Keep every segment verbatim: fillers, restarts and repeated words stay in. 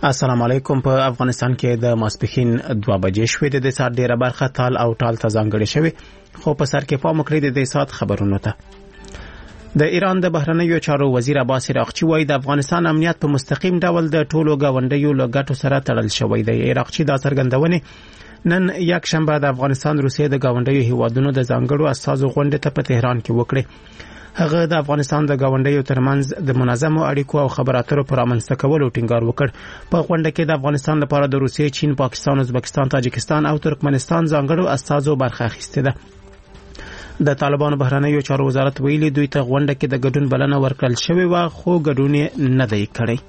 السلام علیکم. په افغانستان کې د ماسپښین دوه بجې شوې د سات ډیره برخه تال او ټال ته ځانګړې شوې، خو په سر کې پام وکړئ د سات خبرونو ته. د ایران د بهرنیو چارو وزیر عباس عراقچي وایي د افغانستان امنیت په مستقیم ډول د ټولو گاونډیو له ګټو سره تړل شوی دی. عراقچي دا څرګندونه نن یک شنبه د افغانستان روسیې د گاونډیو هیوادونو د ځانګړو استازو غونډې ته په تهران کې وکړه. هغه د افغانستان د گاونډیو ترمنځ د منظمو اړیکو او خبرو اترو پر رامنځته کولو ټینګار وکړ. په غونډه کې د افغانستان لپاره د روسیې، چین، پاکستان، ازبکستان، تاجکستان او ترکمنستان ځانګړو استازو برخه اخیسته ده. د طالبانو بهرنیو چارو وزارت ویلي دوی ته غونډه کې د ګډون بلنه ورکړل شوې و، خو ګډون نه دی کړی.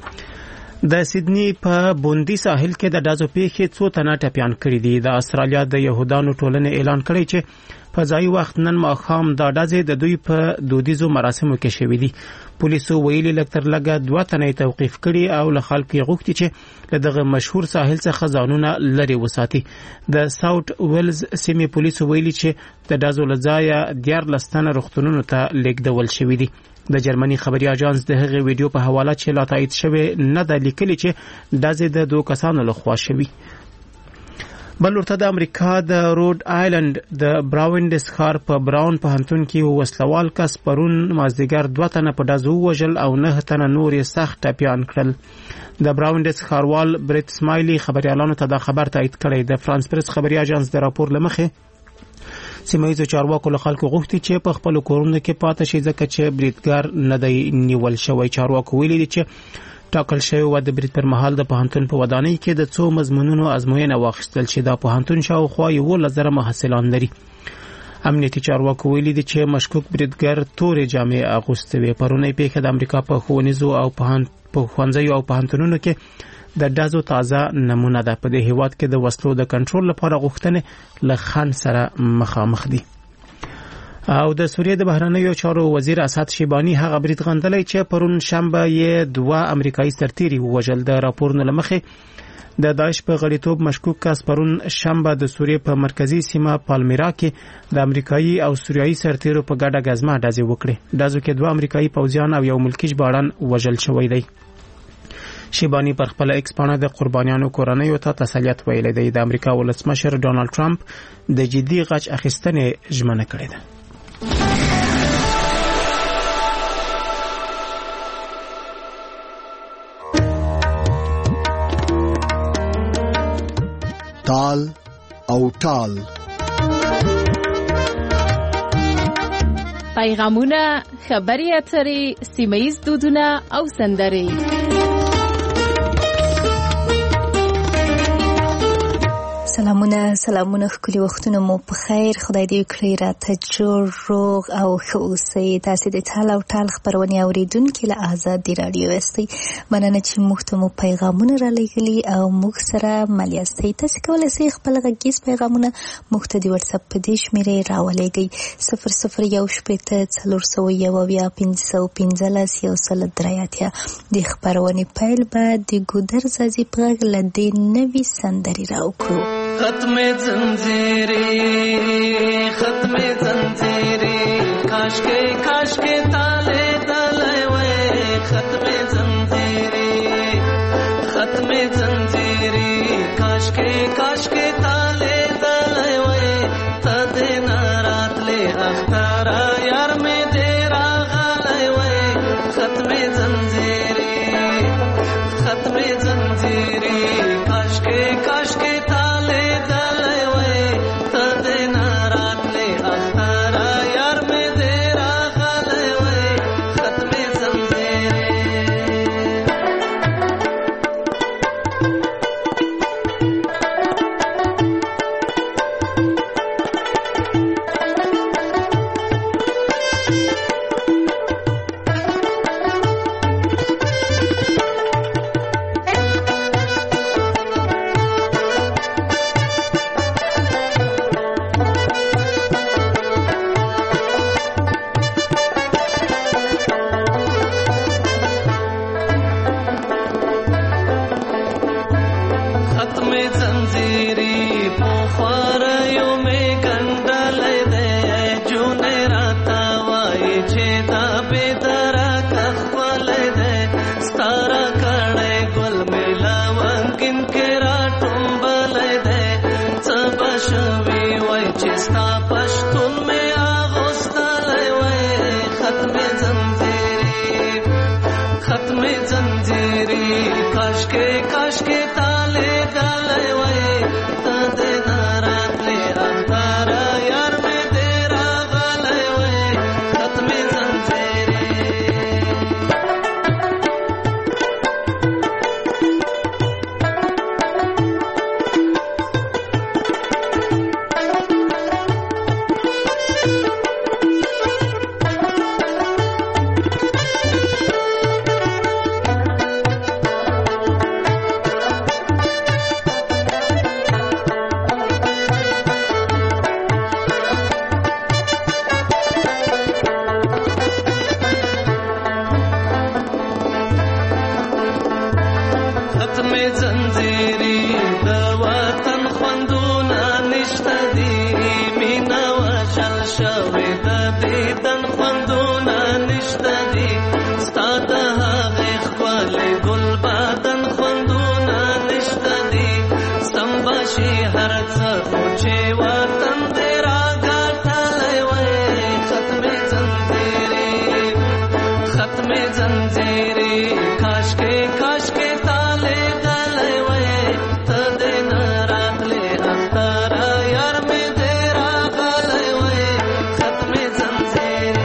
د سیدنی په بوندي ساحل کې د ډازو پیښې څو تنه ټپیان کړي دي. د استرالیا د يهودانو ټولنې اعلان کړی چې په ځای وخت نن ماښام د ډزې د دوی په دودیزو مراسمو کې شوې دي. پولیسو ویلي لکتر لګه دوه تنه توقیف کړي او له خلکو غوښتي چې له دغه مشهور ساحل څخه ځانونه لري وساتي. د ساوث ویلز سیمې پولیسو ویلي چې د ډزو لځای دیار لستانه روغتونونو ته لیږدول شوې دي. د جرمني خبري اژانس د هغې ویډیو په حواله چې لا تایید شوی نه ده لیکلي چې ډزې د دوه کسانو لخوا شوي. بل ورته د امریکا د روډ آیلند د براونډس ښار په براون پوهنتون کې وسلوال کس پرون مازدیګر دوه تنه په ډزو وژل او نه تنه نور یې سخت ټپیان کړل. د براونډس ښاروال بریت سمایلی خبريالانو ته دا خبر تایید کړی. د فرانس پریس خبري اژانس د راپور لمخې سیمایي چارواکو له خلکو غوښتي چې په خپل کورونو کې پاتې شي ځکه چې بریټګر نه دی نیول شوی. چارواکو ویلي دي چې ټاکل شوی و د بریټ پر مهال د پوهنتون په ودانۍ کې د څو مضمونونو ازموینه واخیستل چې دا پوهنتون شاوخوا یو لزر محصلان لري. امنیتي چارواکو ویلي دي چې مشکوک بریټګر تورې جامې اغوستې وې. پرونی پیښه د امریکا په ښوونیزو او په ښوونځیو او پوهنتونونو کې د ډزو تازه نمونه ده. په دې هیواد کې د وسلو د کنټرول لپاره غوښتنې له خنډ سره مخامخ دي. او د سوریې د بهرنیو چارو وزیر اسد شیبانی هغه بریټ غندلې چې پرون شنبه یې دوه امریکایي سرتیري وژل. د راپورونو لمخې د داعش په غړیتوب مشکوک کس پرون شنبه د سوریې په مرکزی سیمه پالمیرا کې د امریکایي او سوریایي سرتیرو په ګډه غزمه ډزې وکړې. ډزو کې دوه امریکایي پوځیان او یو ملکی ژباړن وژل شوی دی. شیبانی پر خپل ایکس پاڼه د قربانیانو کورنیو ته تسلیت ویلي دی. د امریکا ولسمشر ډونالد ټرمپ د جدي غچ اخیستنې ژمنه کړې ده. تال او ټال پیغامونه، خبري اترې، سیمه‌ییز دودونه او سندرې. سلامونه سلامونه ښکلي وختونه مو په خیر. خدای دې وکړي راته جوړ روغ او ښه اوسئ. تاسې د تال او ټال خپرونې اورېدونکي له آزادې راډیو یاستئ. مننه چې موږ ته مو پیغامونه رالیږلي او موږ سره مل یاستئ. تاسې کولی شئ خپل غږیز پیغامونه موږ ته د وټساپ په دې شمېرې راولیږئ: صفر صفر یو شپېته څلور سوه یو اویا پنځه سوه پنځلس یو سل درې اتیا. د خپرونې پیل به د ګودر ځاځي په غږ له دې نوې سندرې راوکړو. ختم زنجیری ختم زنجیری کاش کے کاش کے تالے تلے وے ختم زنجیری ختم زنجیری کاش کے کاش کے تالے تلے وے تد نارات لے اختارا یار میں تیرا غالے وے ختم زنجیری ختم زنجیری کاش کے کاش کے شوي د دیدن خوندونه نشته دي ستا د هغې ښکلې ګل بدن خوندونه نشته دي سم به شي هر څه خو چې وطن دې راګټلی وی ختمې ځنځیرې ختمې ځنځیرې کاشکې کاشکې تا لیدلی وی ته دې نه راتلې اختره یار مې دې راغلی وی ختمې ځنځیرې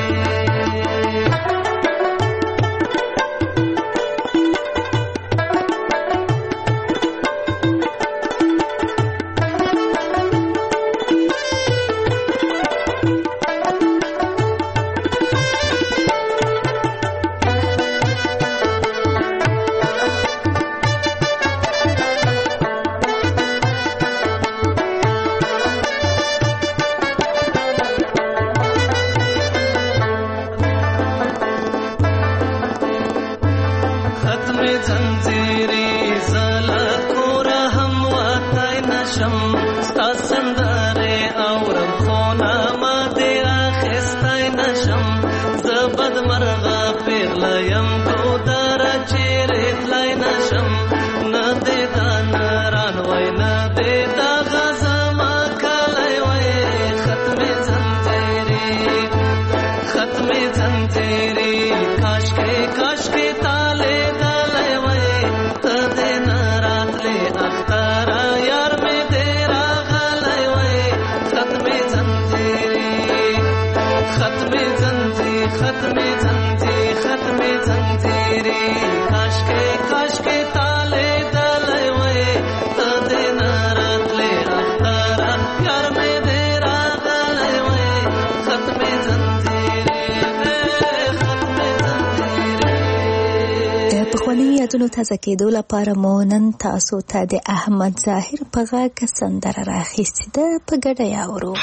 ختمې ځنځیرې زله کوره هم وتی نشم ستا سندرې اورم خو نامه دې اخیستی نشم زه بدمرغه پیغله یم ګودره چیرې تلی نشم نه دې دا نران وی نه دې دغه زما کلی وی ختمې ځنځیرې ختمې ځنځیرې کاشکې کاشکې تا لیدلی وی ته دې نه راتلې اختره یار مې دې راغلی وی ختمې ځنځیرې ختمې ځنځیرې ختمې ځنځیرې ختمې ځنځیرې کاشکې کاشکې تا لیدلی وی ته دې نه راتلې اختره یار مې دې راغلی وی ختمې ځنځیرې ختمې ځنځیرې. د پخوانیو یادونو تازه کېدو لپاره مو نن تاسو ته د احمد ظاهر په غږ سندره راخیستې ده په ګډه یې اورو.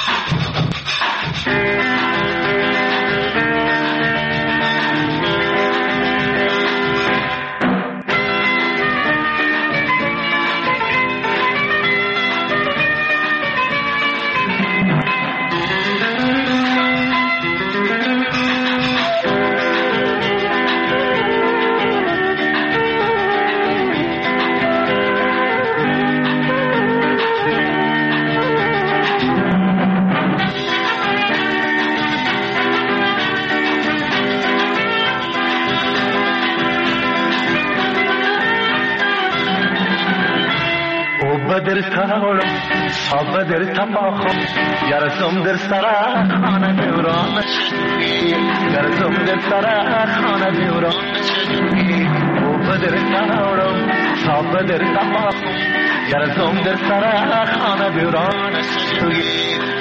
بدر تاورم صاب بدر تماخم یارسم در سرا خانه دوران چجوری یارسم در سرا خانه دوران چجوری او بدر تاورم صاب بدر تماخم یارسم در سرا خانه دوران چجوری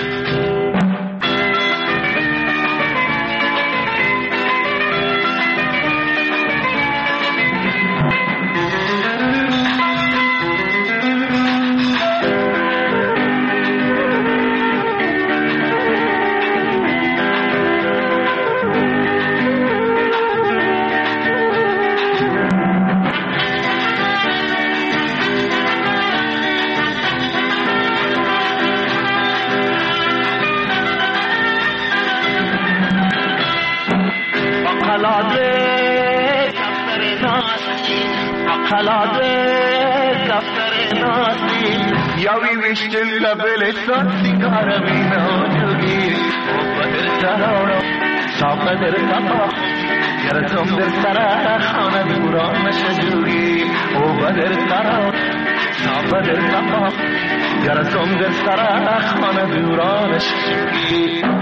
خلاده دفتر ناسی یاوی وشتن لبل سیگار مینا جوگی او بدر ترارم صاف بدر تمام یارسم در سرا خانه دوران شجوگی او بدر ترارم صاف بدر تمام یارسم در سرا خانه دوران شجوگی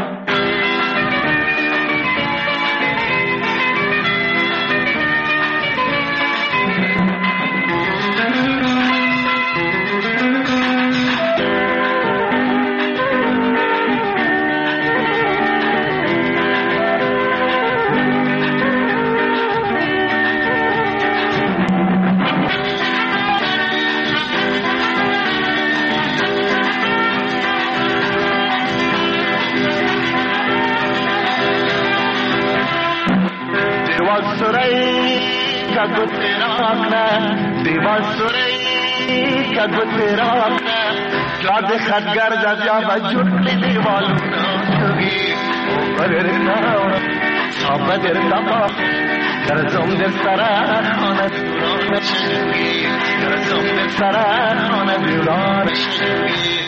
کدو تیرا آقنا دیوان سوری کدو تیرا آقنا جاد خدگر جا جا بجوڑ لی دیوالونا جوگی بررنا صحبت ارتقا گرزم در سرا خانه دورانشی گرزم در سرا خانه دورانشی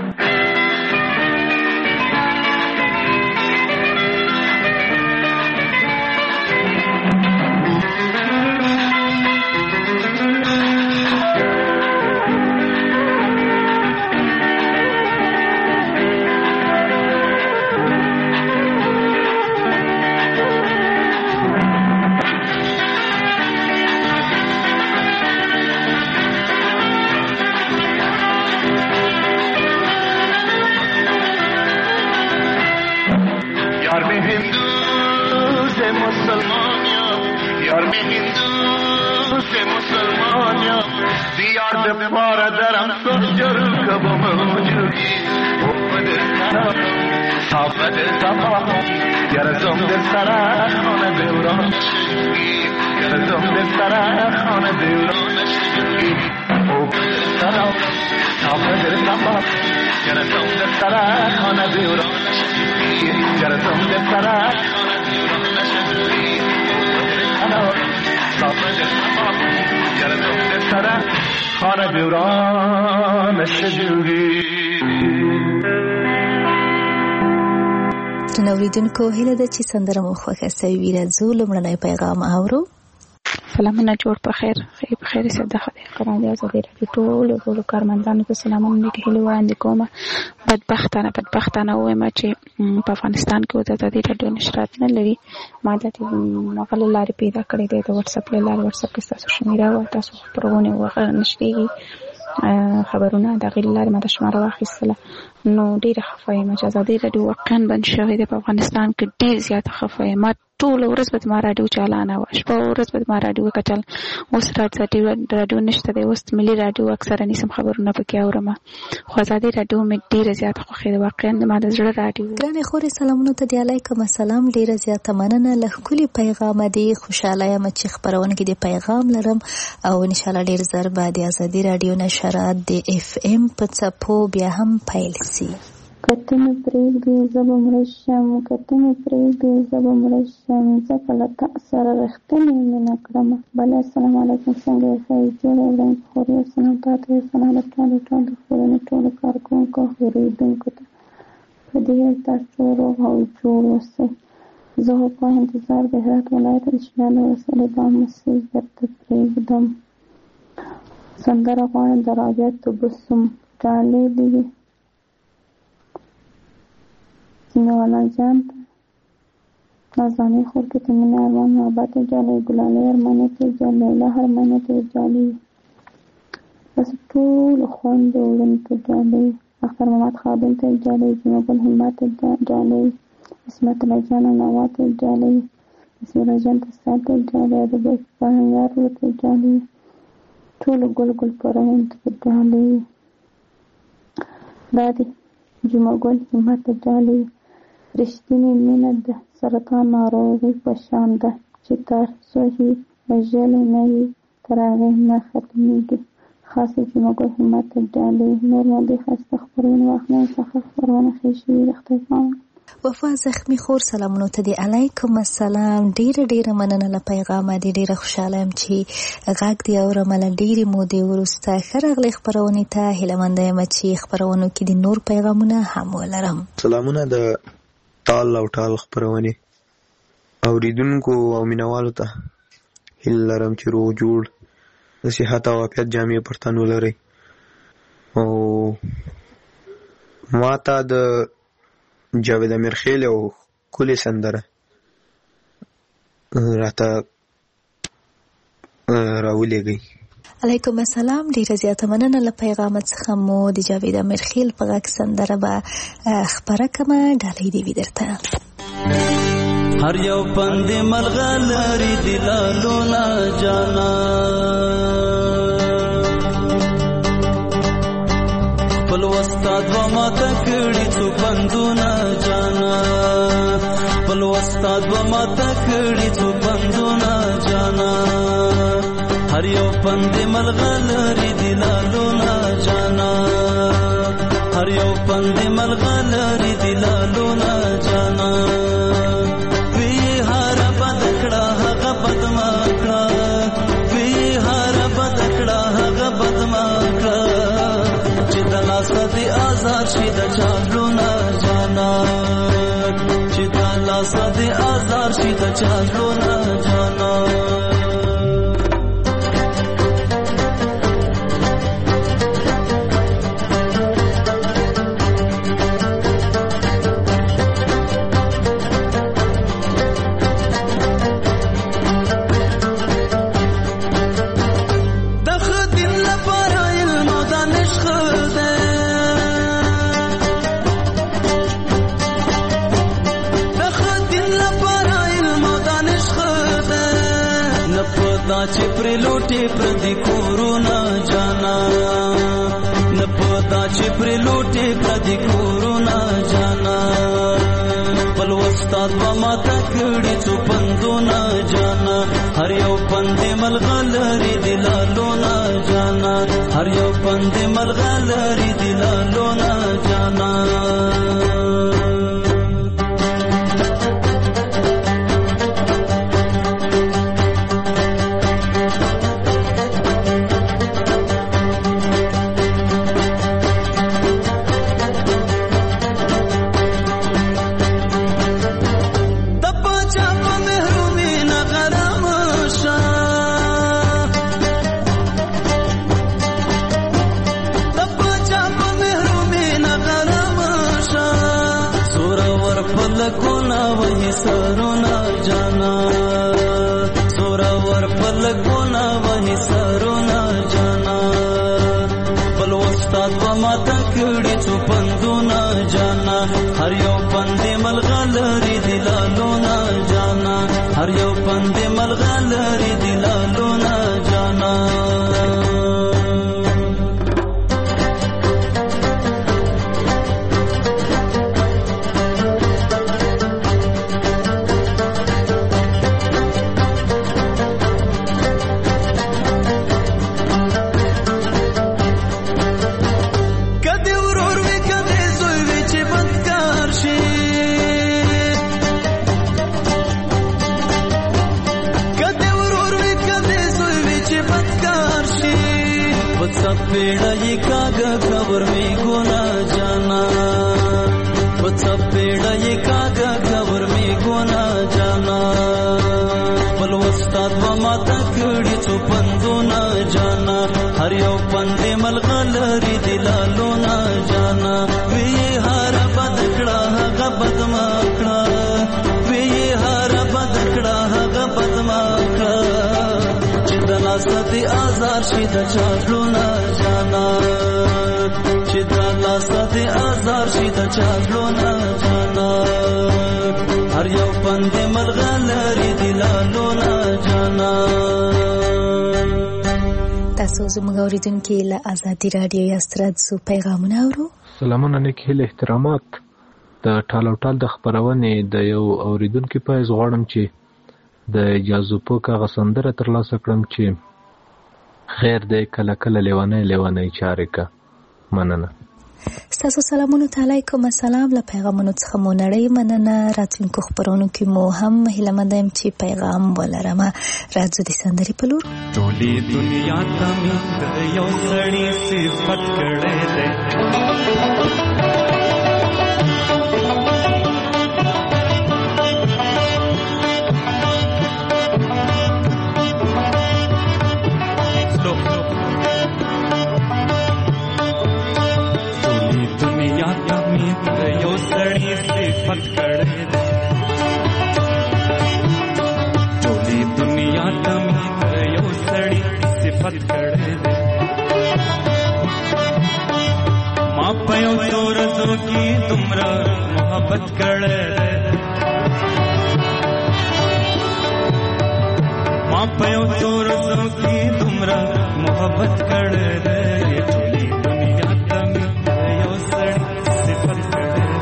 بار درم سجر کبم موجودی اومد سرا صافت صفا گرزم در سرا خانه دوران گرزم در سرا خانه دوران اومد سرا صافت صفا گرزم در سرا خانه دوران گرزم در سرا خانه دوران گرزم در سرا خانه دوران شجوری نوریدونکو هیله ده چې سندره مو خوښه سوي راځو لومړنی پیغام اورو. سلامونه جوړ په خیر خیر په خیر سره د خدای قرآن دی ازادي راډیو ټول ټول کارمندانو ته سلامونه لیکي هلي وړاندې کومه. بدبختانه بدبختانه وایم چې په افغانستان کې د ازادي راډیو نشرات نه لري. ما د مغل لارې پیدا کړې ده د واتس اپ لارې واتس اپ کې تاسو شمیره او تاسو پروګرام وغه نشریږي خبرونه د غیر لارې ما د شماره واخیستله نو ډیره خفه یم چې ازادي راډیو واقعا بند شوې ده په افغانستان کې. ډیر زیاته خفه یم. ما ټول ورځ به ما راډیو چالانه وه شپه ورځ به ما راډیو کچل. اوس راډیو نشته دی. اوس ملي راډیو اکثره نیسم خبرونه پکې اورم خو ازادي راډیو مې ډیره زیاته خوښې ده واقعا ما د زړه راډیو. ګرانې خورې سلامونه ته دی علیکم السلام. ډیره زیاته مننه له ښکلي پیغامه دی. خوشحاله یم چې خپرونکي د پیغام لرم او انشاءالله ډیر زر به د ازادي راډیو نشرات د اف ام په څپو بیا هم پیل سي. کته مې پرېږدي زه به مړه شم کته مې پرېږدي زه به مړه شم ځکه له تا سره رښتینې مینه کړمه. بله السلام علیکم څنګه یې ښایي جوړه وړایم خوري سلام تا ته یې سلام له ټولو ټولو خپرونې ټولو کارکوونکو اورېدونکو ته په دې ډول تاسو روغ او جوړ اوسئ. زه خو په انتظار د هرات ولایت د شمال وسلې دا مسیج درته پرېږدم. سندره غواړم د رابعه تبسم ډالۍ دي سیمه‌والا جان نازانی خور که تمین ارمان محبت جالی گلالی ارمانت جالی الله ارمانت جالی بس طول خوند ورنت جالی اختر محمد خادم ته جالی جمع گل همت جالی اسمت لجان نوات جالی اسم لجان تسات جالی ادب فهمیار رت جالی طول گل گل پرهند جالی دادی جمع گل همت جالی رښتینې مینه د سرطان ناروغي په شان ده چې تر څو وژلی نه وي تر هغې نه ختمېږي. خاصه جمعګل همت ډالۍ نور مودې ښایسته خپرونې واخلئ څخه خپرونه ښې شوي د خدای پامه. وفا زخمی خور سلامونو ته دی علیکم السلام. ډیره ډیره مننه له پیغامه دی. ډیره خوشحاله یم چې غږ دی اورم له ډیرې مودې وروسته. ښه راغلی خپرونې ته. هیله منده یم چې خپرونو کې د نور پیغامونه هم ولرم. سلامونه د ټال او ټال خپرونې اوریدونکو او مینوالو ته. هیله لرم چې روغ جوړ د صحت او عافیت جامې پر تن ولرئ. او ما ته د جاوید امیرخیل او کلی سندره راته راولېږئ. علیکم السلام. ډیره زیاته مننه له پیغامت څخه مو د جاوید امیرخیل په غږ سندره به خپره کړمه. ډالۍ دې وي درته. هر یو پند ملغلری دلالونه جانا خپل استاد و ماته کړي څو پندونه جانا خپل استاد و ماته کړي څو پندونه جانا هر یو پند ملغلری دلالونه جانا هر یو پند ملغلری دلالونه جانا لاسه دې آزار شي د چا زړونه جانا چې پر لوټي پر دې کورونا جانا نه پتا چې پر لوټي پر دې کورونا جانا بل استاد و ما تکړي څو پندونه جانا هر یو پندې ملغلري دلالونه جانا هر یو پندې ملغلري دلالونه جانا پلکونا وہی سرونا جانا سوراور پلکونا وہی سرونا جانا بل استاد و ما تکړي څو پندونه جانا هر یو پندې ملغلري دلالونه جانا هر یو پندې ملغلري دلالونه جانا पेड़ा ये कागा खबर में गुना जाना बच्चा पेड़ा ये कागा खबर में गुना जाना बल उस्ताद व माता कड़ी څو پندونه जाना हर یو پندې ملغلري دلالونه जाना وی هر بدکړه هغه بدمکړه وی هر بدکړه هغه بدمکړه لاسه دې آزار شي د چا زړونه جانا چې د لاسه دې آزار شي د چا زړونه جانا هر یو پندې ملغلري دلالونه جانا تاسو زموږ اوریدونکو له آزادي رادیو یاسترد سو پیغامونه اورو سلامونه نیک هیله احترامات د ټالو ټال د خبرونې د یو اوریدونکو په غواړم چې د اجازه په کاغه سندره ترلاسه کړم چې خیر دې کله کله لیوانه لیوانه چارې کا مننه ستاسو سلامونه علیکم السلام له پیغامونو څخه مو نړۍ مننه راتلونکو خبرونو کې مو هم هیله مند یم چې پیغام ولرم راځو د سندرې په لور ټولې دنیا ته مې یو سړی صفت کړې ده صفت کړې ده ټولې دنیا ته مې یو سړی صفت کړې ده ما په یو ورځو کې دومره محبت کړې ده ما په یو ورځو کې دومره محبت کړې ده ټولې دنیا ته مې یو سړی صفت کړې ده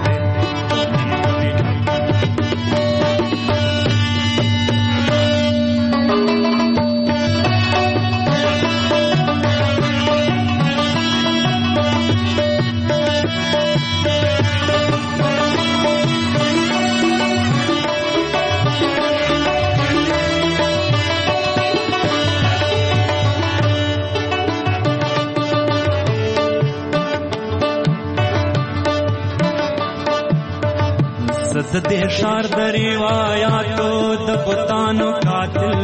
زد دې ښار د روایاتو د بوتانو قاتل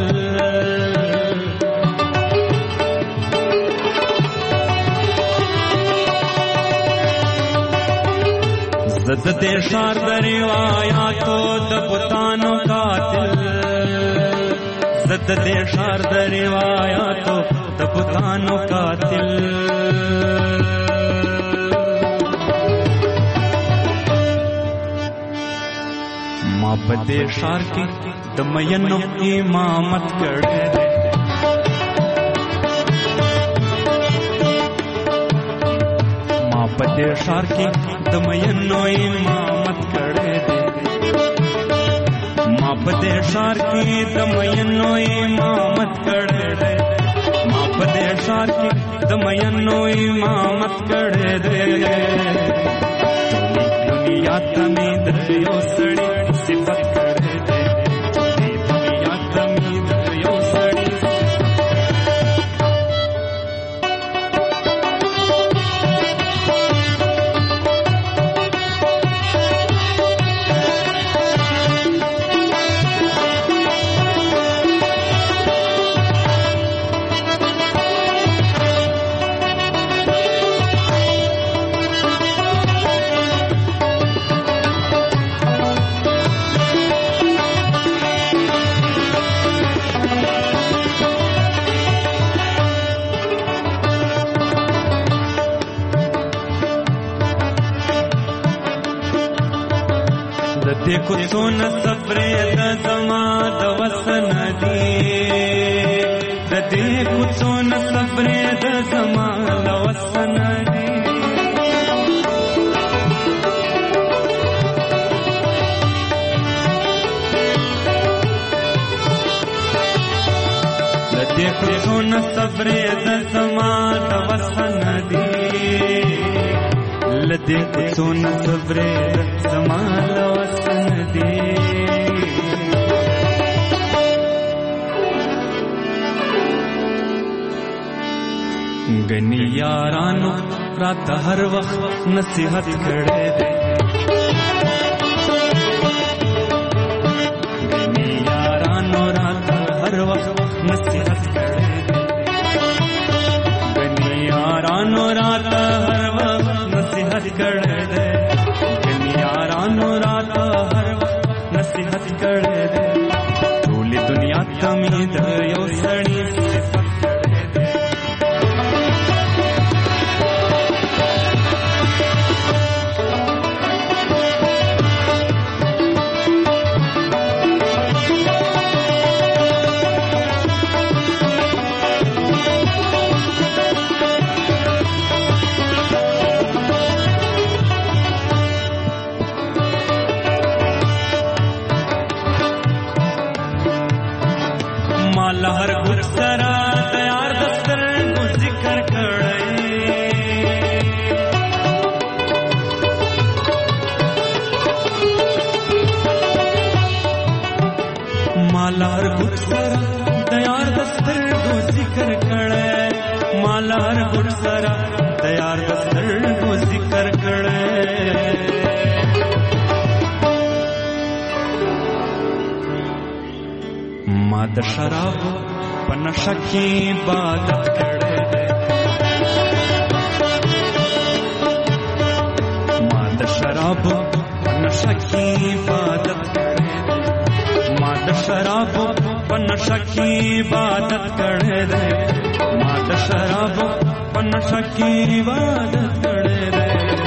زد دې ښار د روایاتو د بوتانو قاتل زد دې ښار د روایاتو د بوتانو قاتل ما په دې ښار کې د مینو امامت کړی دی ما په دې ښار کې د مینو امامت کړی دی ما په دې ښار کې د مینو امامت کړی دی ما په دې ښار کې د مینو امامت کړی دی دنیا ته مې د یو سړي صفت کړی دی دنیا ته مې د یو سړي دیکھو سونا سفرے دا زمان دا وطن دی دیکھو سونا سفرے دا زمان دا وطن دی دیکھو سونا سفرے دا زمان دا وطن دی لدے کچھون صبرے زمان وطن دی گنی یارانو رات ہر وقت نصیحت کڑے دے گنی یارانو رات ہر وقت نصیحت کڑے دے گنی یارانو رات ہر وقت نصیحت کړه دې یارانو رات هر وخت نصیحت کړه دې ټول دنیا ته مې د یو سړي صفت کړه دې لہر گھر سرا تیار دستر کو ذکر کڑے مالار گھر سرا تیار دستر کو ذکر کڑے مالار گھر سرا تیار دستر کو ذکر کڑے ما د شراب په نشه کې عبادت کړی دی ما د شراب په نشه کې عبادت کړی دی ما د شراب په نشه کې عبادت کړی دی ما د شراب په نشه کې عبادت کړی دی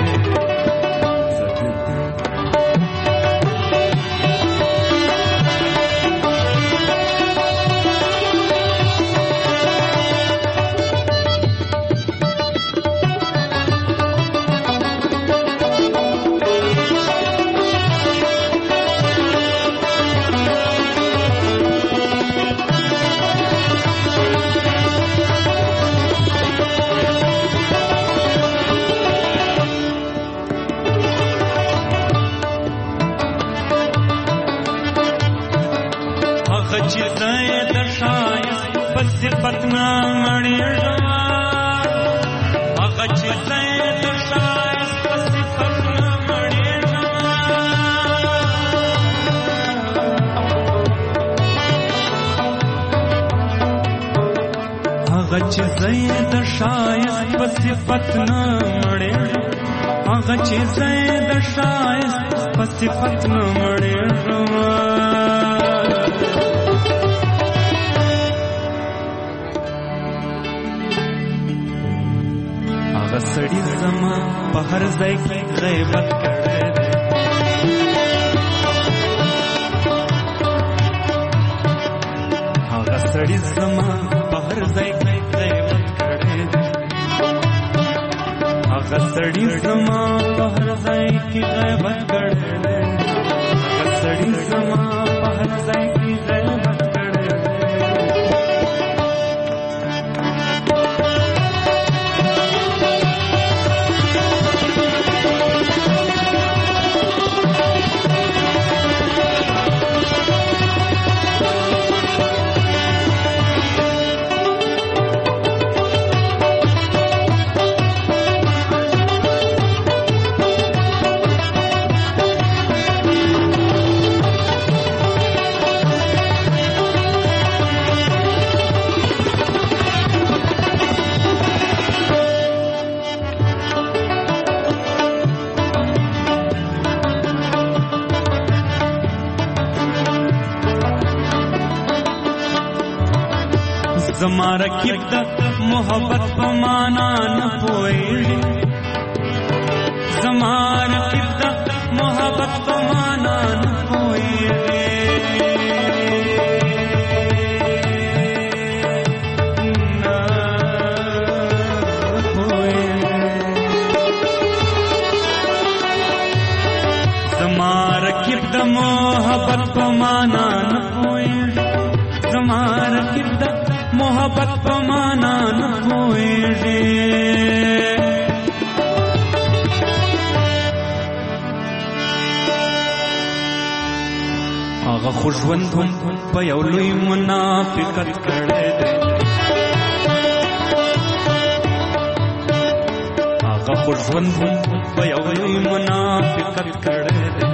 پتنا مړی ژوا هغه چې زید شایست صفت مړی ژوا چې زید شایست په صفت نه مړې هغه چې زید شایست په صفت نه مړې هغه سړی زما په هر ځای کې غیبت کړی دی هغه سړی زما په هر ځای کې غیبت کړی دی هغه سړی زما په هر ځای کې غیبت کړی دی هغه سړی زما په هر ځای کې غیبت کړی دی زما رکیب د محبت په معنا نه پوهېږي زما رکیب د محبت په معنا نه پوهېږي نه پوهېږي زما رکیب د محبت په معنا نه پوهېږي زما رکیب د محبت په معنا نه پوهېږي هغه خو ژوند هم په یو لوی منافقت کړی دی هغه خو ژوند هم په یو لوی منافقت کړی دی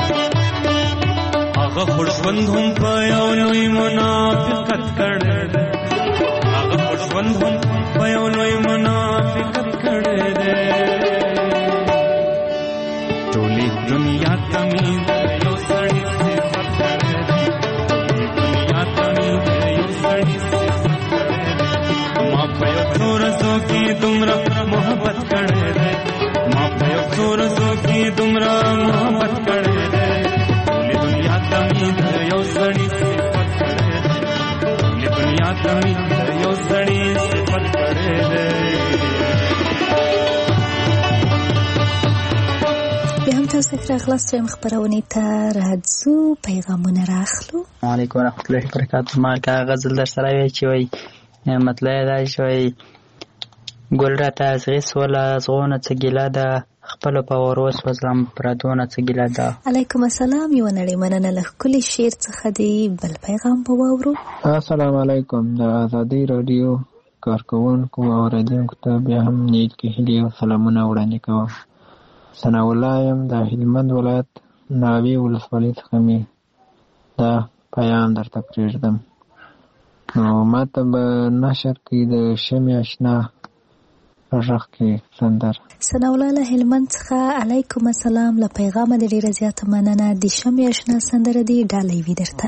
هغه خو ژوند هم په یو لوی منافقت کړی دی ژوند هم په یو لوی منافقت کړی دی ټولې دنیا ته مې د یو سړي صفت کړی دی ټولې دنیا ته مې د یو سړي صفت کړی دی ما په یو څو ورځو کې دومره محبت کړی دی ما په یو څو ورځو کې دومره محبت کړی دی ټولې دنیا ته مې د یو سړي صفت کړی دی ټولې دنیا ته مې یو سړی صفت کړی دی بیا هم تاسو ته راغلاست چې خبرونه ته راځو پیغامونه راخلو وعلیکم ورحمت الله وبرکاته ما کا غزل در سره وی چې وی مطلب دا شوی ګل را تاسو ولا زغونه څه ګیلا ده خپل په وروس وسلام پردونه څه ګیلا ده علیکم السلام یو نړۍ مننه له کلی شیر څخه دی بل پیغام په واورو السلام علیکم د ازادي رادیو کارکونکو او اوریدونکو ته بیا هم نیک هیلې او سلامونه وړاندې کوم ثنا الله یم د هلمند ولایت ناوی ولسوالۍ څخه مې دا پیغام درته پرېږدم نو ماته به نشر کې د شمع اشنا غږ کې سندر ثنا الله له هلمند څخه علیکم السلام له پیغام د ډیره زیاته مننه د شمع اشنا سندره دی ډالۍ وي درته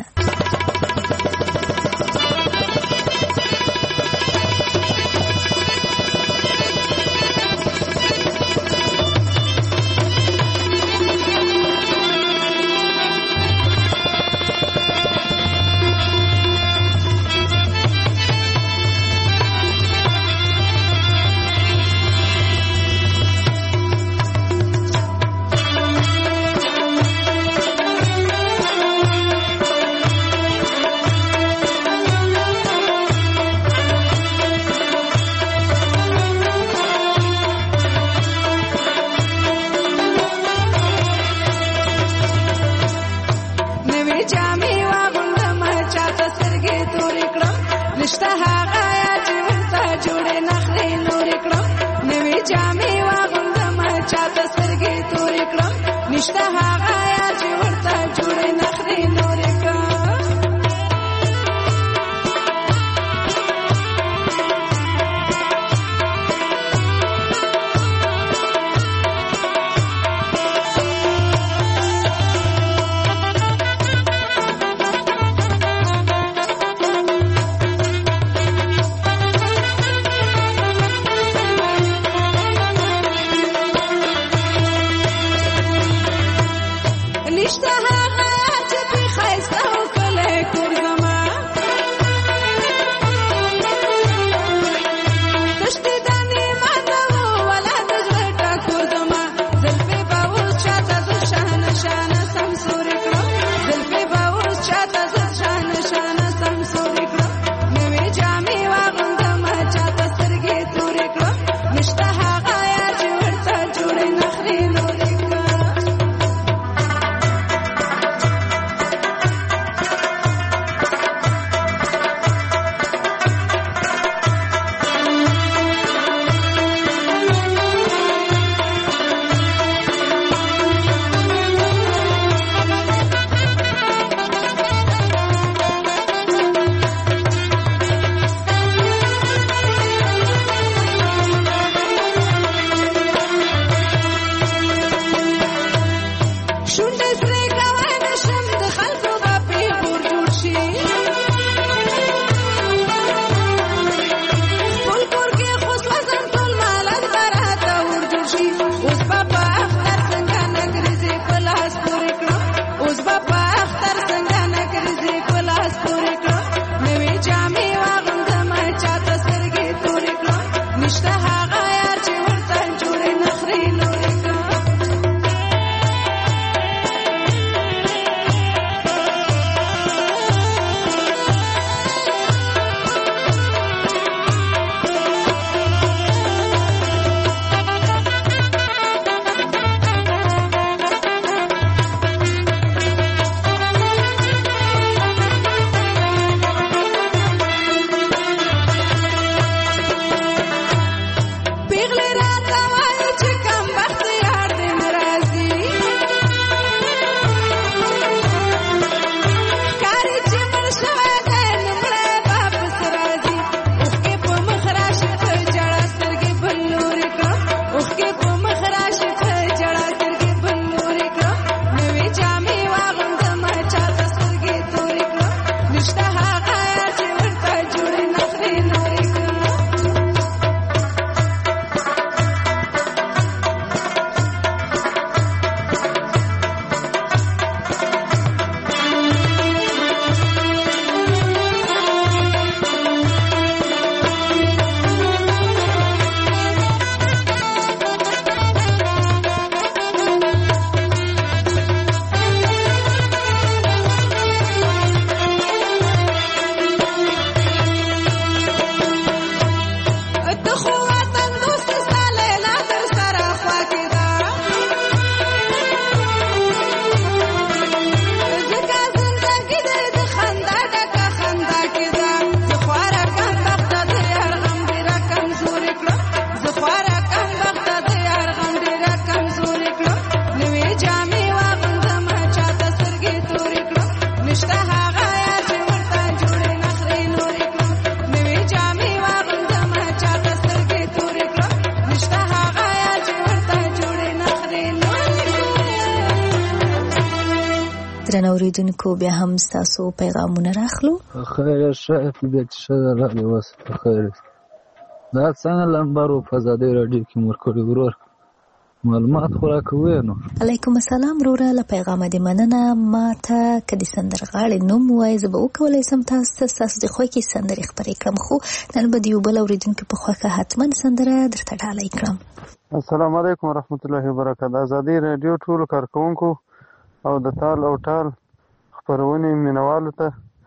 اوریدونکو بیا هم ستاسو پیغامونه راخلو. خیر شه بیا چې ښه ده راغلې اوس په خیر دا څنګه لمبر و په ازادۍ راډیو کې مور کړي ورور معلومات خو راکوي نو. علیکم السلام وروره، له پیغامه دې مننه. ما ته که د سندرغاړې نوم ووایې زه به وکولی سم تاسو ته ستاسو د خوښې سندرې خپرې کړم، خو نن به د یو بل اورېدونکي په خوښه حتما سندره درته ډالۍ کړم. السلام علیکم ورحمت الله وبرکاته. ازادۍ راډیو ټولو کارکوونکو او د تال او ټال خپرونې مینوالو ته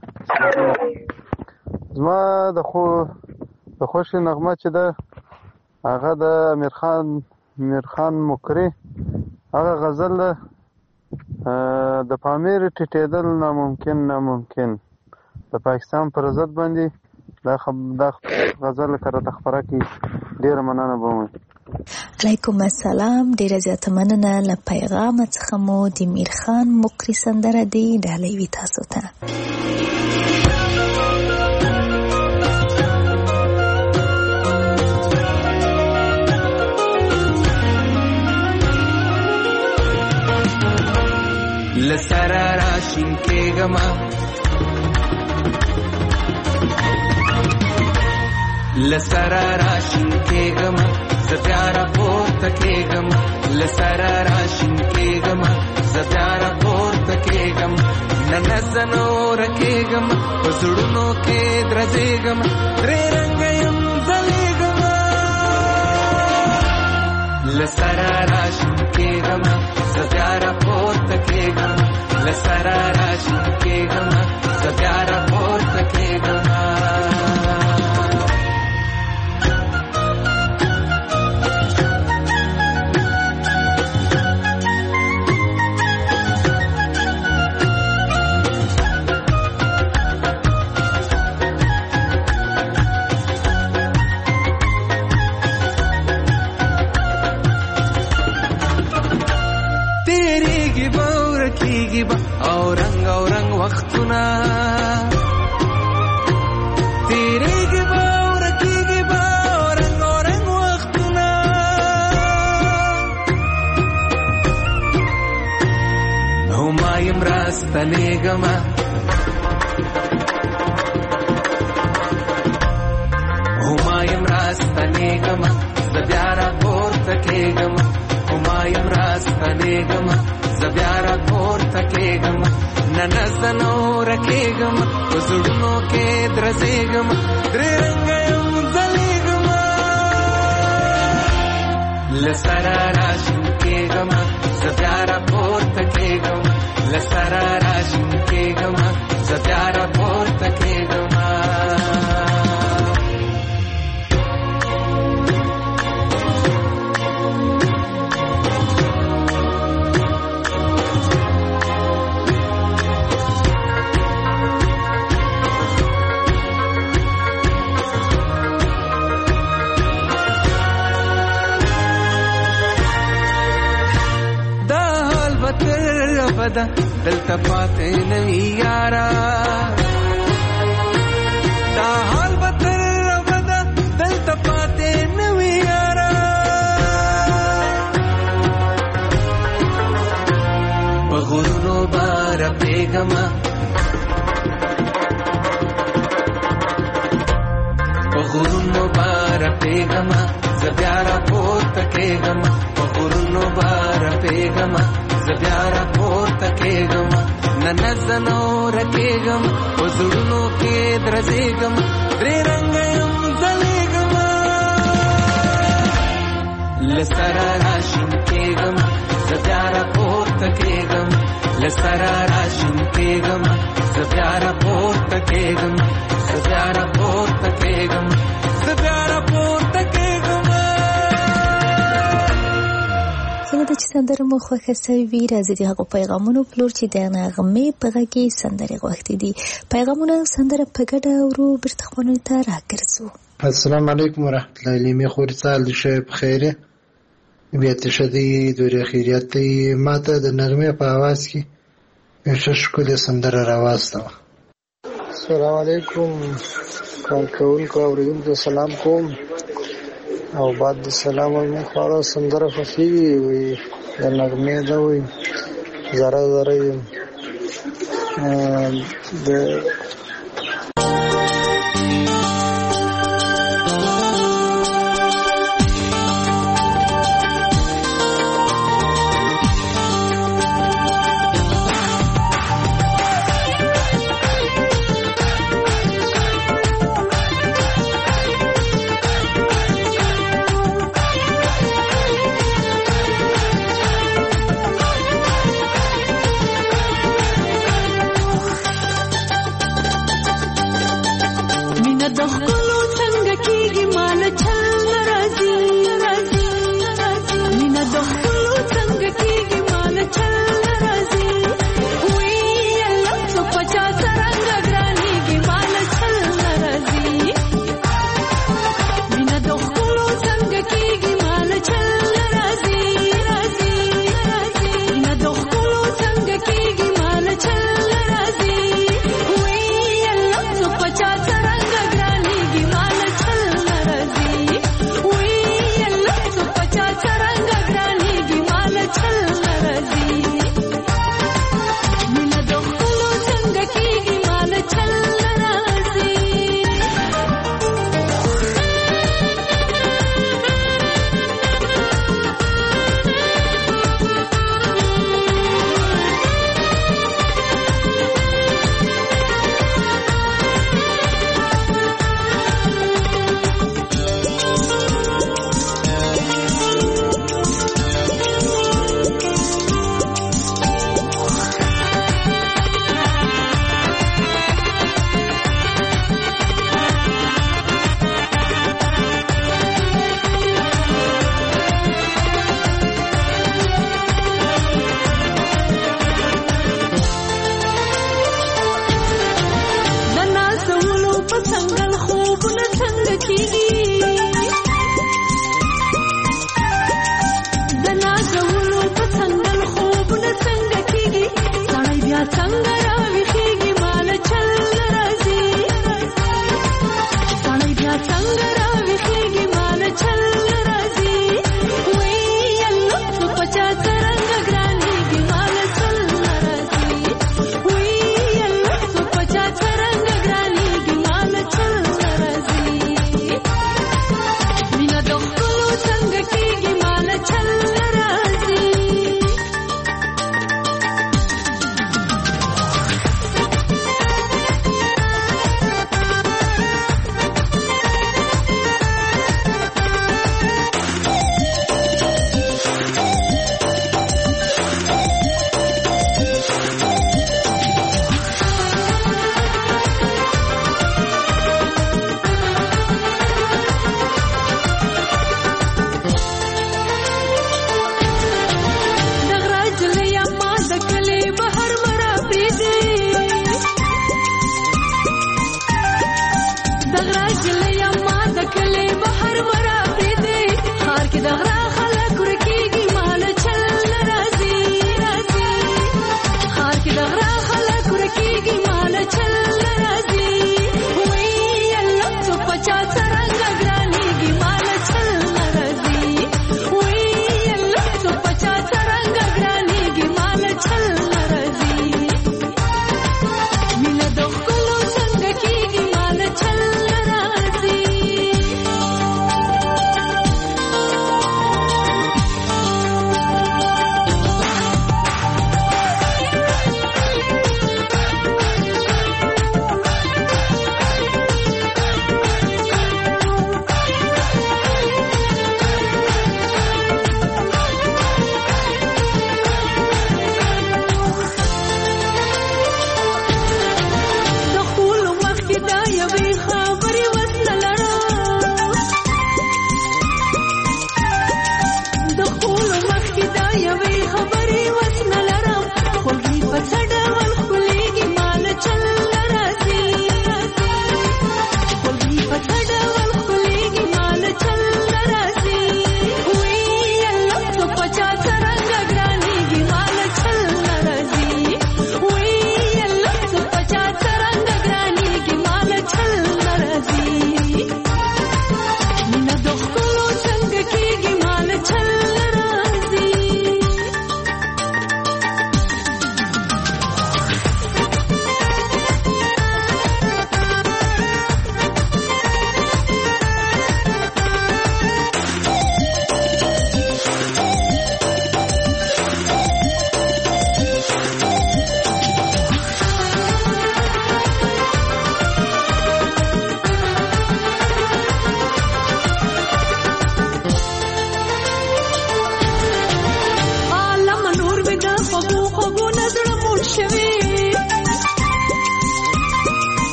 زما د خو د خوښې نغمه چې ده هغه د امیر خان امیر خان مکري هغه غزل ده د پامیر ټیټېدل ناممکن ناممکن د پاکستان پر ضد باندې دا دا غزل کړه د خبره کې ډېره مننه به مو. علیکم السلام، ډیره زیاته مننه. له پیغام څخه مو د میر خان مقری سندره دی ډالۍ وي تاسو ته. لسرا راشین کېږم لسرا راشین کېږم زه بیا راپورته کېږم لسرا راشین کېږم زه بیا راپورته کېږم نه زه نوره کېږم په زړونو کې درځېږم درې رنګه یم ځلېږم لسرا راشین کېږم زه بیا راپورته کېږم لسرا راشین کېږم زه بیا راپورته کېږم. او رنگ او رنگ وختونه تیریږي به او رکیږي به او رنگ او رنگ وختونه همایم راستنېږم همایم راستنېږم زه بیا راپورته کېږم همایم راستنېږم زه بیا راپورته کېږم نه نه زه نوره کېږم په زړونو کې درځېږم درې رنګه یم ځلېږم له سره راشین کېږم زه بیا راپورته کېږم له سره راشین کېږم زه بیا راپورته کېږم. دلته پاتې نه وي یاره دا حال به تر ابده دلته پاتې نه وي یاره په غرونو به رپېږم په غرونو به رپېږم زه بیا راپورته کېږم په غرونو به رپېږم زه بیا راپورته کېږم نه نه زه نوره کېږم په زړونو کې درځېږم درې رنګه یم ځلېږم له سره راشین کېږم زه بیا راپورته کېږم له سره راشین کېږم زه بیا راپورته کېږم زه بیا راپورته کېږم زه بیا راپورته کېږم. کله د چې سندره مو خوښه سوي وي راځي د هغو پیغامونو په لور چې د نغمې په غږ کې سندرې غوښتې دي. پیغامونه سندره په ګډه اورو بیرته خپلونو ته راګرځو. السلام علیکم ورحمت الله. لیمې خورې سال د ښه په خیره بیا ته ښه دی دورې خیریت دی. ما ته د نغمې په اواز کې یو ښه ښکلې سندره راواستوه. السلام علیکم کارکوونکو اورېدونکو سلام کوم او بعد د سلام علمي خواړه سندره خوښېږي وي د نغمې ده وي زره زره یم د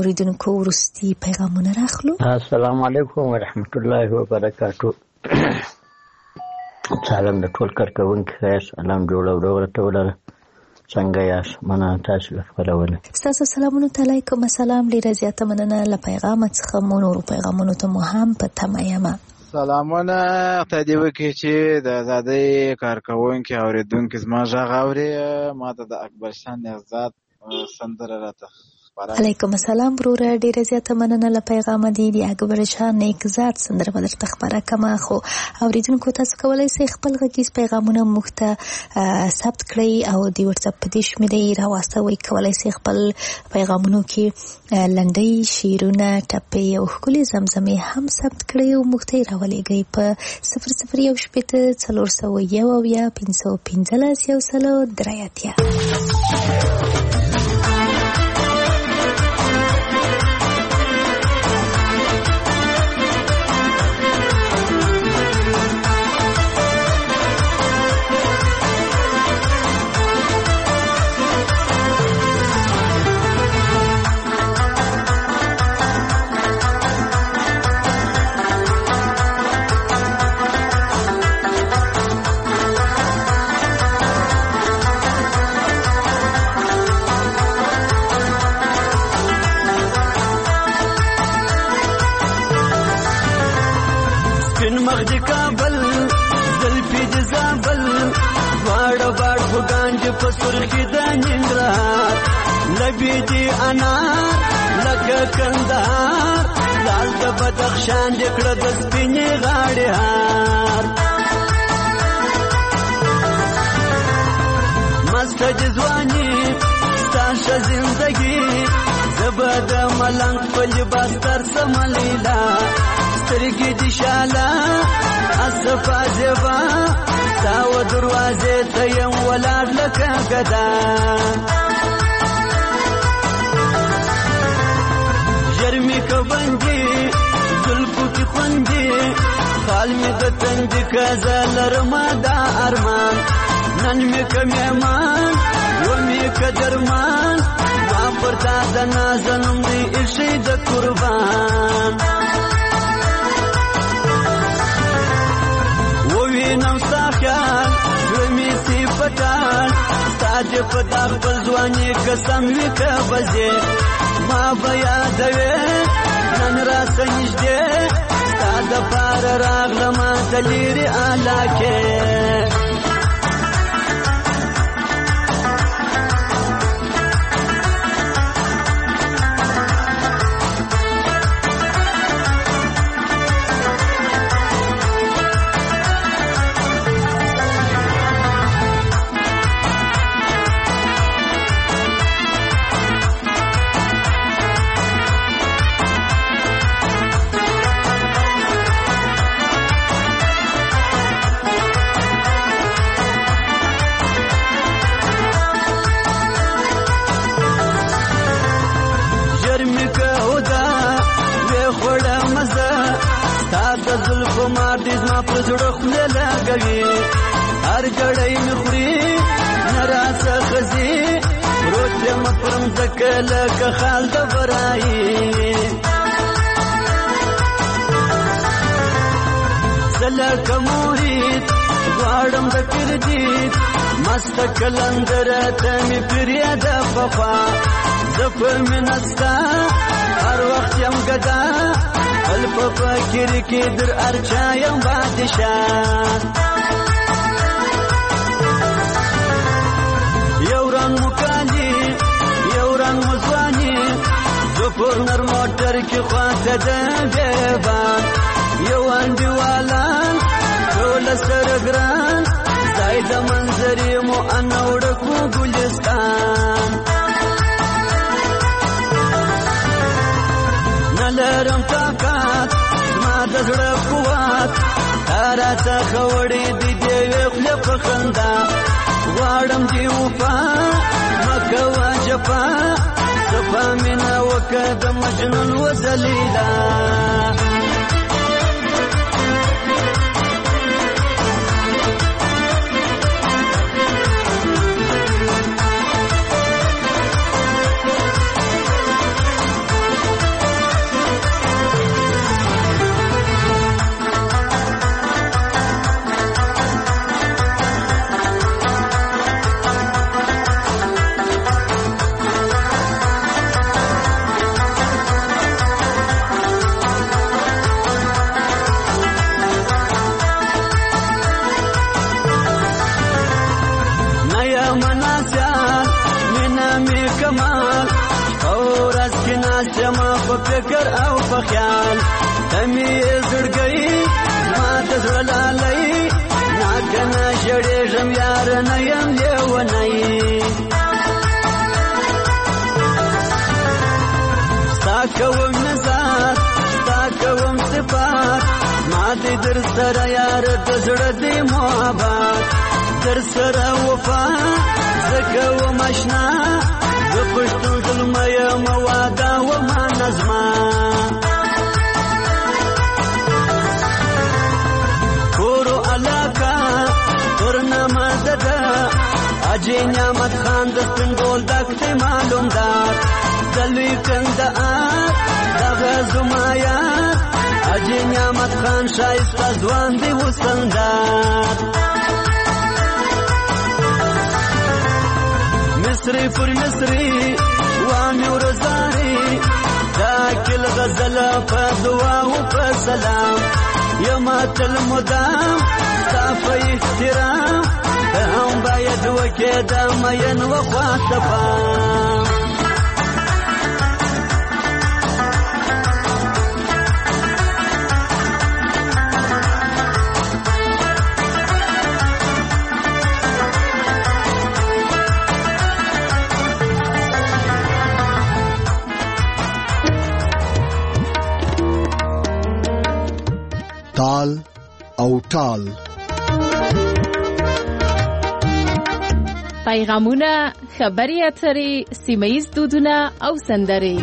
اوریدونکو وروستي پیغامونه راخلو. السلام علیکم ورحمت الله وبرکاتو. سلام د ټول کارکوونکو خیر سلام جوړ او ورته ولر څنګه یاست؟ مننه تاسو له خبرونه. ستاسو سلامونه علیکم. السلام ډیره زیاته مننه له پیغام څخه مو نور پیغامونو ته مو هم په تمه یم. سلامونه خدای دې وکړي چې د آزادۍ کارکوونکي اوریدونکي زما غږ اوري. ما ته د اکبرشان نهضت سندره راته علیکم السلام وروره ډیره زیاته مننه له پیغام دی د اکبرشان نهضت سندره به درته خبره کما. خو اوریدونکو تاسو کولی شئ خپل غږیز پیغامونه موږ ته ثبت کړئ او د واتس اپ په دې شمېرې راواستوئ. کولی شئ خپل پیغامونو کې لنډۍ شعرونه ټپې او ښکلې زمزمې هم ثبت کړئ او موږ ته یې راولېږئ په صفر صفر یو شپېته څلور سوه یو اویا پنځه سوه پنځلس یو سلو درې اتیا. سرخی د ننګرهار لبی دی انار لکه کندهار لال د بدخشان د کړه د سپینې غاړې هار مست جوانی ستاشه زندگی زبد ملنګ په لباس تر سملیلا سترګې دي شاله اصفا زبا ساو دروازه ته یم ولاړ لکه ګدا جرمی کوبندي زلفو کی خوندي خال می د تنج کزل رما دا ارمان نن می کمیمان و می کدرمان ما پرتا د نازنم دی ارشي د قربان نم ساخیان رمی سی پتان تاج پتا پر ځواني قسم وکه بځه ما بیا دوي نن را سنجده ستاد پار راغلم دلیری علاکه هر ګړی نخوري نراسه خزي روته مپرم زکل که خال د برای سلک مرید غواړم د کردید مست کلندر ته می پریا د وفا زفر منستا هر وخت یم ګدا بل په فکر کې در ارچا یم بادشاه یو رنگ مکالی یو رنگ مزوانی زفر نر موټر کې خواته د بیبان یو انډیوالان ټول سره ګران زاید منظرې مو انوړ کو ګلستان نلرم طاقت زما د زړه قوت راته خوړې دي دی خپل په خندا غواړم دی وفا مکه واجفا صفا منا وکد مجنون وذلیلا مناسیان مینا می کمال اور اس کې ناس ما په فکر او په خیال تمي زړګي ما د زړلالي ناګنا شړې جم یار نه يم لیونای ساکوم نزار ساکوم صفات ما دې در سره یار د زړه دې محبت در سره وفا زکو مشنا د پښتو ظلمه مواده و ما نظما کورو علاقه ترنما ددا اجي نعمت خان د سنگول دکته معلوم دار دلوی کنده آر دغه زمایا اجي نعمت خان شایسته ځوان دی وسندار مصری پر مصری وامي ورزاري داكل غزل فدوا وفسلام يما المدام صافي احترام هم بايد وكذا ما ينوى خاطفام تال او ټال پیغامونه خبري اترې سیمه‌ییز دودونه او سندرې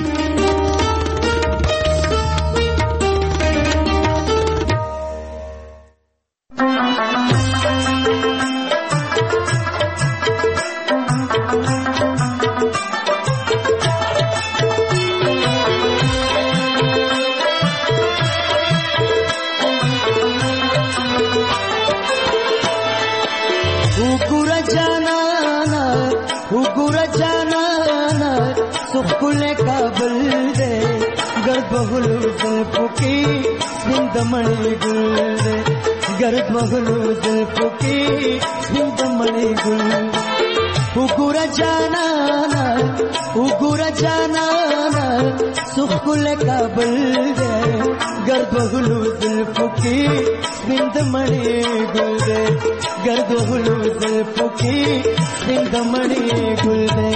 मणि गुल गर्द मगलू जुल्फों की हिंद मणि गुल उगुरा जाना उगुरा जाना सुखुल काबल दे गर्द मगलू जुल्फों की हिंद मणि गुल दे गर्द मगलू जुल्फों की हिंद मणि गुल दे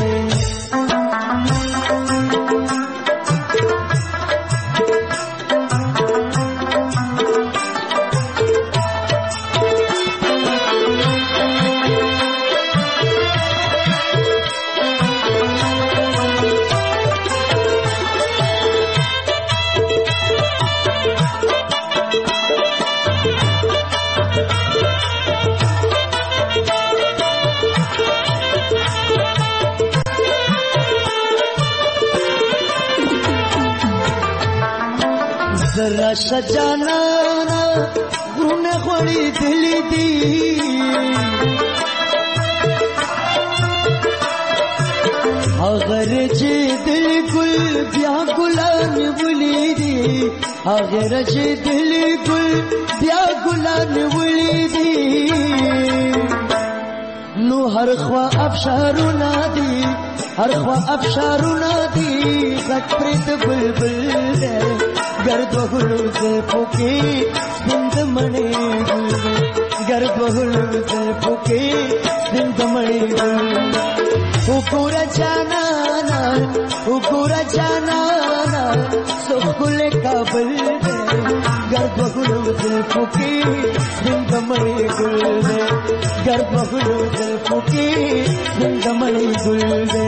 जरा सजाना गुन खोड़ी दिली दी अगर जे दिल गुल ब्या गुलान बुली दी अगर जे दिल गुल ब्या गुलान बुली दी नु हर ख्वा अबशारू नादी हर ख्वा अबशारू नादी गटप्रीत बुलबुल गर्द बहुलू जुल्फों की हिंद मणि गुल गर्द बहुलू जुल्फों की हिंद मणि गुल उगुरा जाना उगुरा जाना सुखुल काबल दे गर्द बहुलू जुल्फों की हिंद मणि गुल दे गर्द बहुलू जुल्फों की हिंद मणि गुल दे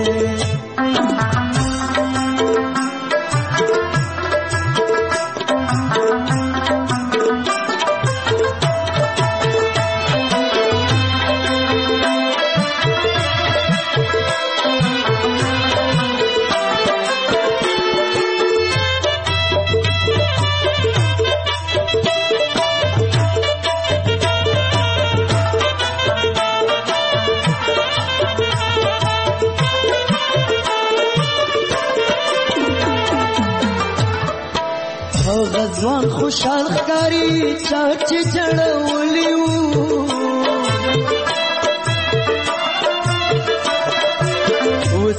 غزوان خوشحال ښکاري چاچ جړولي وو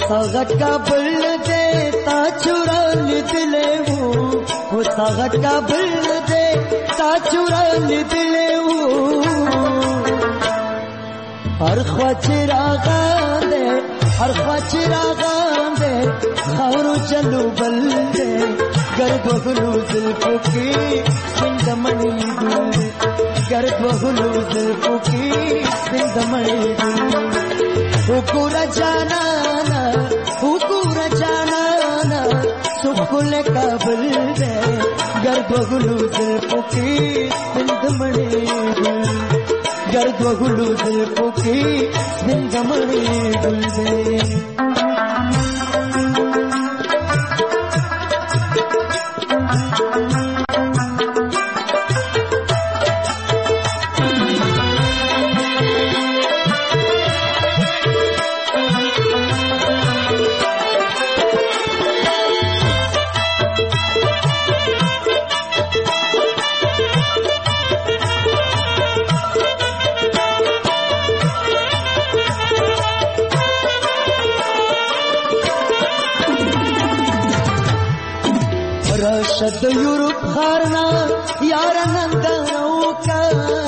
सागत का बल दे ता चुरा निकले वो वो सागत का बल दे ता चुरा निकले वो हर ख्वाचिरा गांदे हर ख्वाचिरा गांदे खारू चलू बल दे गर्द वगलू ज़ुल्फ़ों की सिंधमणी गुल गर्द वगलू ज़ुल्फ़ों की सिंधमणी गुल हुकूर जानाना हुकूर जानाना सुकुल काबल दे गर्द वगलू ज़ुल्फ़ों की सिंधमणी गुल गर्द वगलू ज़ुल्फ़ों की सिंधमणी गुल दे रशद यूरोप खारना यार नंदनों का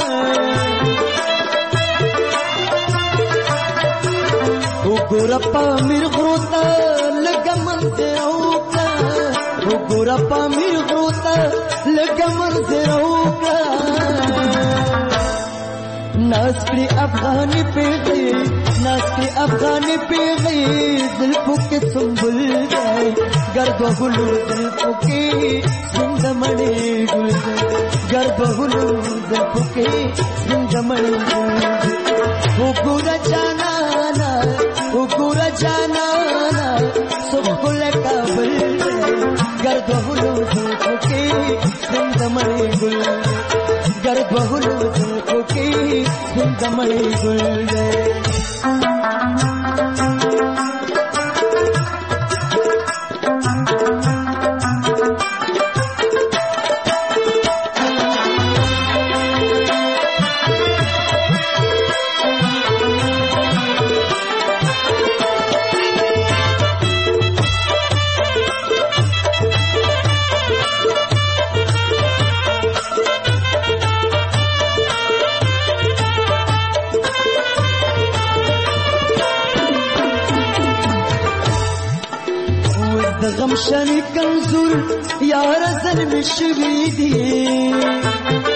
हुकुरप्पा मिर्गोता लगमन तेरों का हुकुरप्पा मिर्गोता लगमन तेरों का नास्री अफगानी पे गई नास्री अफगानी पे गई ज़ुल्फ़ों के सुंबुल गए गर्द वगलू ज़ुल्फ़ों की सिंधमणी गुल गर्द वगलू ज़ुल्फ़ों की सिंधमणी गुल हुकूर जानाना हुकूर जानाना सुकुल काबल गर्द वगलू ज़ुल्फ़ों की सिंधमणी गुल गर्द वगलू ज़ुल्फ़ों की सिंधमणी गुल غمشاني كنزور يا رزل مش بيدي